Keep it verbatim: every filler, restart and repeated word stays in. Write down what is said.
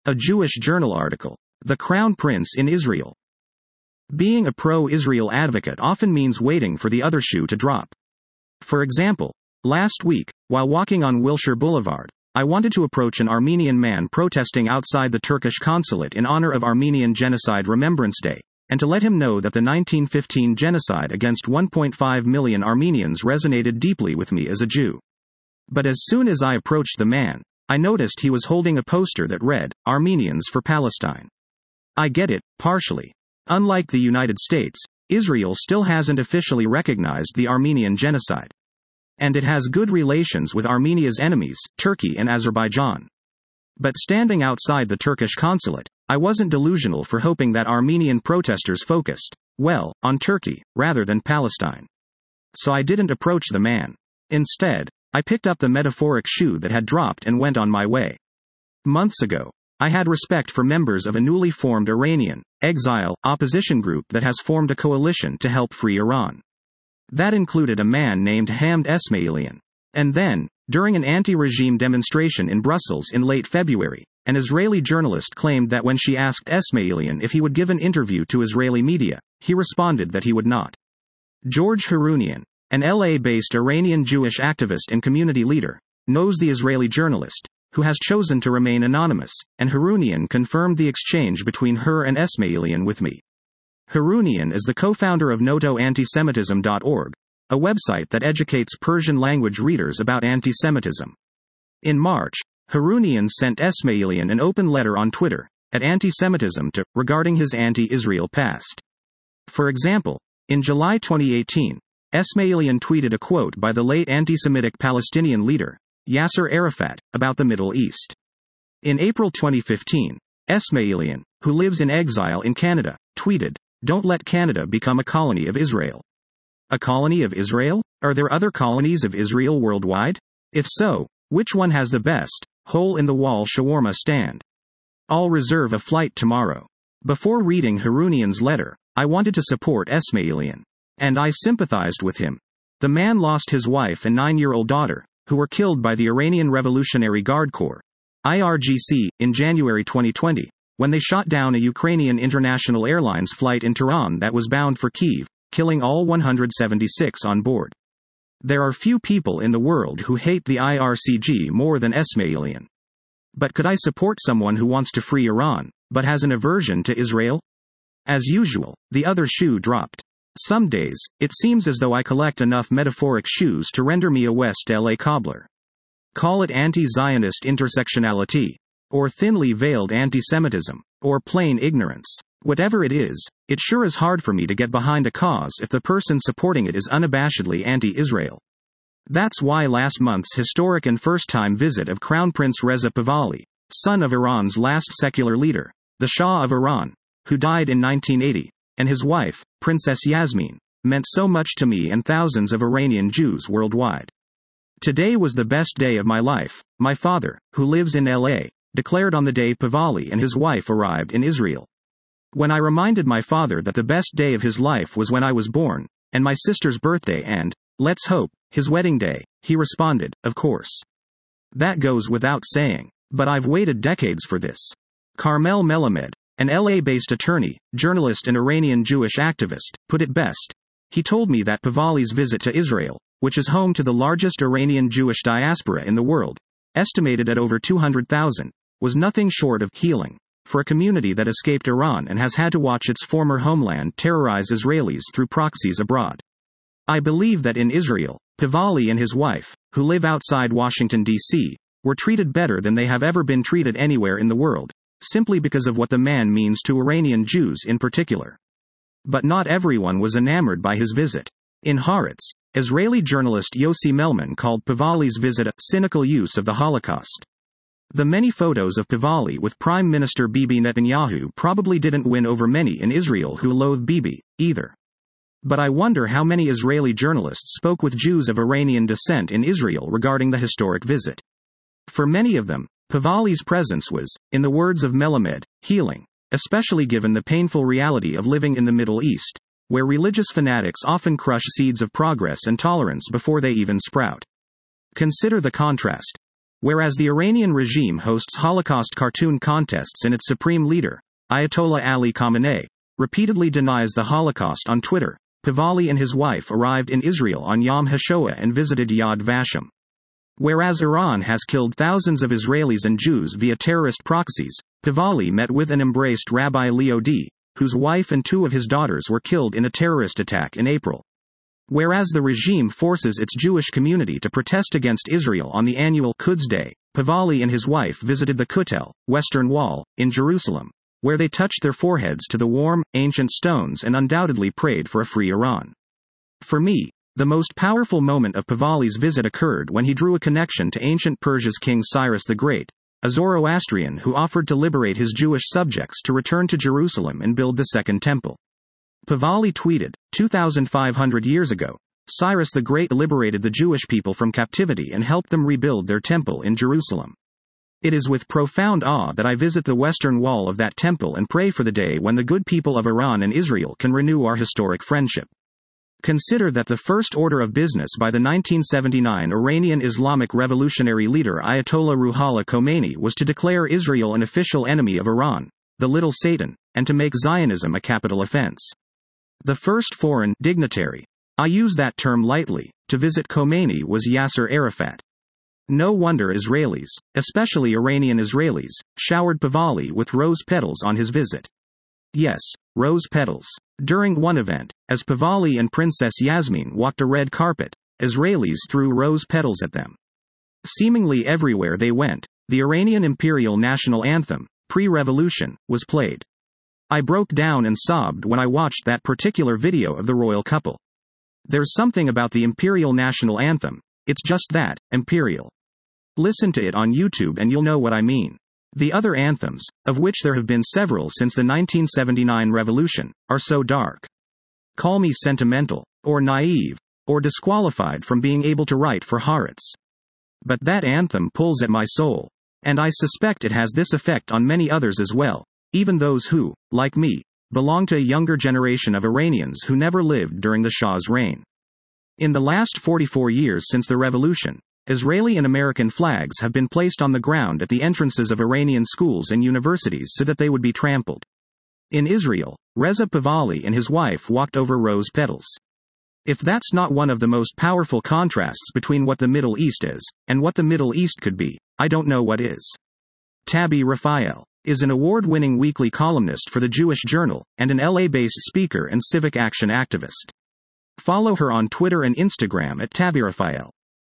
A Jewish Journal article. The Crown Prince in Israel. Being a pro-Israel advocate often means waiting for the other shoe to drop. For example, last week, while walking on Wilshire Boulevard, I wanted to approach an Armenian man protesting outside the Turkish consulate in honor of Armenian Genocide Remembrance Day, and to let him know that the nineteen fifteen genocide against one point five million Armenians resonated deeply with me as a Jew. But as soon as I approached the man, I noticed he was holding a poster that read, "Armenians for Palestine." I get it, partially. Unlike the United States, Israel still hasn't officially recognized the Armenian genocide. And it has good relations with Armenia's enemies, Turkey and Azerbaijan. But standing outside the Turkish consulate, I wasn't delusional for hoping that Armenian protesters focused, well, on Turkey, rather than Palestine. So I didn't approach the man. Instead, I picked up the metaphoric shoe that had dropped and went on my way. Months ago, I had respect for members of a newly formed Iranian, exile, opposition group that has formed a coalition to help free Iran. That included a man named Hamd Esmailian. And then, during an anti-regime demonstration in Brussels in late February, an Israeli journalist claimed that when she asked Esmailian if he would give an interview to Israeli media, he responded that he would not. George Harounian, an L A-based Iranian Jewish activist and community leader, knows the Israeli journalist, who has chosen to remain anonymous, and Harounian confirmed the exchange between her and Esmailian with me. Harounian is the co-founder of noto antisemitism dot org, a website that educates Persian-language readers about antisemitism. In March, Harounian sent Esmailian an open letter on Twitter, at Antisemitism to, regarding his anti-Israel past. For example, in July twenty eighteen, Esmailian tweeted a quote by the late anti-Semitic Palestinian leader, Yasser Arafat, about the Middle East. In April twenty fifteen, Esmailian, who lives in exile in Canada, tweeted, "Don't let Canada become a colony of Israel." A colony of Israel? Are there other colonies of Israel worldwide? If so, which one has the best, hole-in-the-wall shawarma stand? I'll reserve a flight tomorrow. Before reading Harounian's letter, I wanted to support Esmailian. And I sympathized with him. The man lost his wife and nine-year-old daughter, who were killed by the Iranian Revolutionary Guard Corps, I R G C, in January twenty twenty, when they shot down a Ukrainian International Airlines flight in Tehran that was bound for Kyiv, killing all one hundred seventy-six on board. There are few people in the world who hate the I R C G more than Esmailian. But could I support someone who wants to free Iran, but has an aversion to Israel? As usual, the other shoe dropped. Some days, it seems as though I collect enough metaphoric shoes to render me a West L A cobbler. Call it anti-Zionist intersectionality, or thinly veiled anti-Semitism, or plain ignorance. Whatever it is, it sure is hard for me to get behind a cause if the person supporting it is unabashedly anti-Israel. That's why last month's historic and first-time visit of Crown Prince Reza Pahlavi, son of Iran's last secular leader, the Shah of Iran, who died in nineteen eighty, and his wife, Princess Yasmin, meant so much to me and thousands of Iranian Jews worldwide. Today was the best day of my life, my father, who lives in L A, declared on the day Pahlavi and his wife arrived in Israel. When I reminded my father that the best day of his life was when I was born, and my sister's birthday and, let's hope, his wedding day, he responded, "Of course. That goes without saying. But I've waited decades for this." Carmel Melamed, an L A-based attorney, journalist and Iranian Jewish activist, put it best. He told me that Pahlavi's visit to Israel, which is home to the largest Iranian Jewish diaspora in the world, estimated at over two hundred thousand, was nothing short of healing for a community that escaped Iran and has had to watch its former homeland terrorize Israelis through proxies abroad. I believe that in Israel, Pahlavi and his wife, who live outside Washington, D C, were treated better than they have ever been treated anywhere in the world, simply because of what the man means to Iranian Jews in particular. But not everyone was enamored by his visit. In Haaretz, Israeli journalist Yossi Melman called Pahlavi's visit a cynical use of the Holocaust. The many photos of Pahlavi with Prime Minister Bibi Netanyahu probably didn't win over many in Israel who loathe Bibi, either. But I wonder how many Israeli journalists spoke with Jews of Iranian descent in Israel regarding the historic visit. For many of them, Pahlavi's presence was, in the words of Melamed, healing, especially given the painful reality of living in the Middle East, where religious fanatics often crush seeds of progress and tolerance before they even sprout. Consider the contrast. Whereas the Iranian regime hosts Holocaust cartoon contests and its supreme leader, Ayatollah Ali Khamenei, repeatedly denies the Holocaust on Twitter, Pahlavi and his wife arrived in Israel on Yom HaShoah and visited Yad Vashem. Whereas Iran has killed thousands of Israelis and Jews via terrorist proxies, Pahlavi met with and embraced Rabbi Leo D., whose wife and two of his daughters were killed in a terrorist attack in April. Whereas the regime forces its Jewish community to protest against Israel on the annual Quds Day, Pahlavi and his wife visited the Kotel, Western Wall, in Jerusalem, where they touched their foreheads to the warm, ancient stones and undoubtedly prayed for a free Iran. For me, the most powerful moment of Pahlavi's visit occurred when he drew a connection to ancient Persia's King Cyrus the Great, a Zoroastrian who offered to liberate his Jewish subjects to return to Jerusalem and build the Second Temple. Pahlavi tweeted, two thousand five hundred years ago, Cyrus the Great liberated the Jewish people from captivity and helped them rebuild their temple in Jerusalem. It is with profound awe that I visit the western wall of that temple and pray for the day when the good people of Iran and Israel can renew our historic friendship. Consider that the first order of business by the nineteen seventy-nine Iranian Islamic revolutionary leader Ayatollah Ruhollah Khomeini was to declare Israel an official enemy of Iran, the Little Satan, and to make Zionism a capital offense. The first foreign dignitary, I use that term lightly, to visit Khomeini was Yasser Arafat. No wonder Israelis, especially Iranian Israelis, showered Pahlavi with rose petals on his visit. Yes, rose petals. During one event, as Pahlavi and Princess Yasmin walked a red carpet, Israelis threw rose petals at them. Seemingly everywhere they went, the Iranian imperial national anthem, pre-revolution, was played. I broke down and sobbed when I watched that particular video of the royal couple. There's something about the imperial national anthem, it's just that, imperial. Listen to it on YouTube and you'll know what I mean. The other anthems, of which there have been several since the nineteen seventy-nine revolution, are so dark. Call me sentimental, or naive, or disqualified from being able to write for Haaretz. But that anthem pulls at my soul. And I suspect it has this effect on many others as well, even those who, like me, belong to a younger generation of Iranians who never lived during the Shah's reign. In the last forty-four years since the revolution, Israeli and American flags have been placed on the ground at the entrances of Iranian schools and universities so that they would be trampled. In Israel, Reza Pahlavi and his wife walked over rose petals. If that's not one of the most powerful contrasts between what the Middle East is, and what the Middle East could be, I don't know what is. Tabby Raphael is an award-winning weekly columnist for the Jewish Journal, and an L A-based speaker and civic action activist. Follow her on Twitter and Instagram at Tabby Raphael.